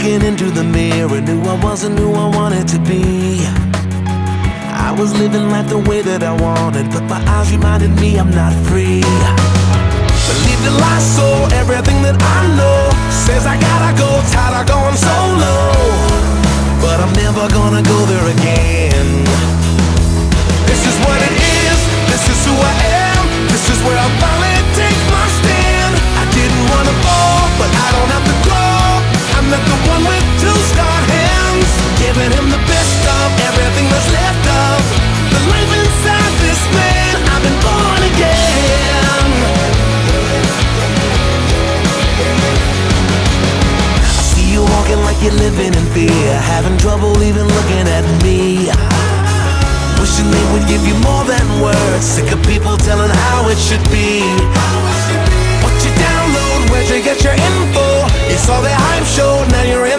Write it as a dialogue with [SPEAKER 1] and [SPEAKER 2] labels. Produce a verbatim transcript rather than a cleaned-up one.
[SPEAKER 1] looking into the mirror, knew I wasn't who I wanted to be. I was living life the way that I wanted, but my eyes reminded me I'm not free. Believe the lie, so everything that I know says I gotta go, tired of going solo. But I'm never gonna go there again. This is what it is, this is who I am, this is where I finally take my stand. I didn't wanna fall, but I don't have to grow. I'm not the one with two scarred hands, giving him the best of everything that's left of the life inside this man. I've been born again. I see you walking like you're living in fear, having trouble even looking at me. Wishing they would give you more than words, sick of people telling how it should be. What you download, where'd you get your info? You saw the hype show, now you're in